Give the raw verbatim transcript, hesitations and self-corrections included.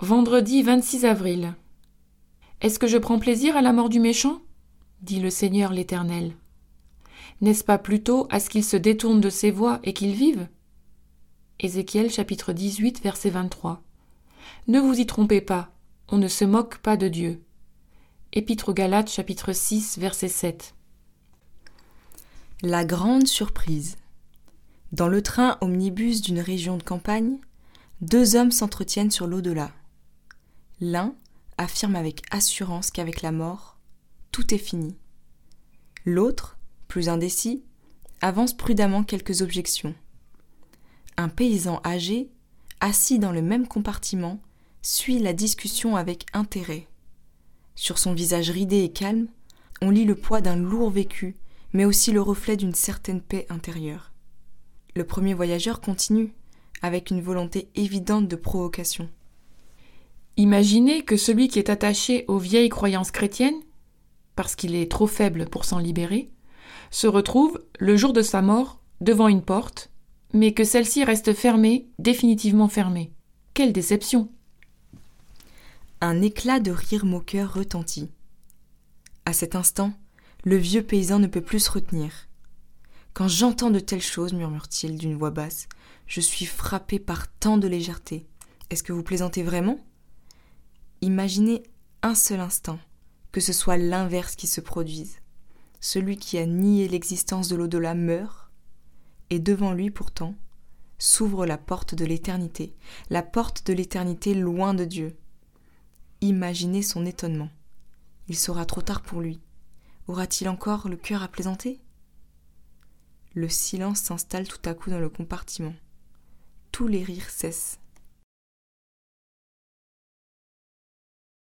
Vendredi vingt-six avril. Est-ce que je prends plaisir à la mort du méchant ? Dit le Seigneur l'Éternel. N'est-ce pas plutôt à ce qu'il se détourne de ses voies et qu'il vive ? Ézéchiel chapitre dix-huit, verset vingt-trois. Ne vous y trompez pas, on ne se moque pas de Dieu. Épître aux Galates chapitre six, verset sept. La grande surprise. Dans le train omnibus d'une région de campagne, deux hommes s'entretiennent sur l'au-delà. L'un affirme avec assurance qu'avec la mort, tout est fini. L'autre, plus indécis, avance prudemment quelques objections. Un paysan âgé, assis dans le même compartiment, suit la discussion avec intérêt. Sur son visage ridé et calme, on lit le poids d'un lourd vécu, mais aussi le reflet d'une certaine paix intérieure. Le premier voyageur continue, avec une volonté évidente de provocation. Imaginez que celui qui est attaché aux vieilles croyances chrétiennes, parce qu'il est trop faible pour s'en libérer, se retrouve, le jour de sa mort, devant une porte, mais que celle-ci reste fermée, définitivement fermée. Quelle déception ! Un éclat de rire moqueur retentit. À cet instant, le vieux paysan ne peut plus se retenir. « Quand j'entends de telles choses, murmure-t-il d'une voix basse, je suis frappé par tant de légèreté. Est-ce que vous plaisantez vraiment ? Imaginez un seul instant que ce soit l'inverse qui se produise. Celui qui a nié l'existence de l'au-delà meurt, et devant lui pourtant s'ouvre la porte de l'éternité, la porte de l'éternité loin de Dieu. Imaginez son étonnement. Il sera trop tard pour lui. Aura-t-il encore le cœur à plaisanter ? Le silence s'installe tout à coup dans le compartiment. Tous les rires cessent.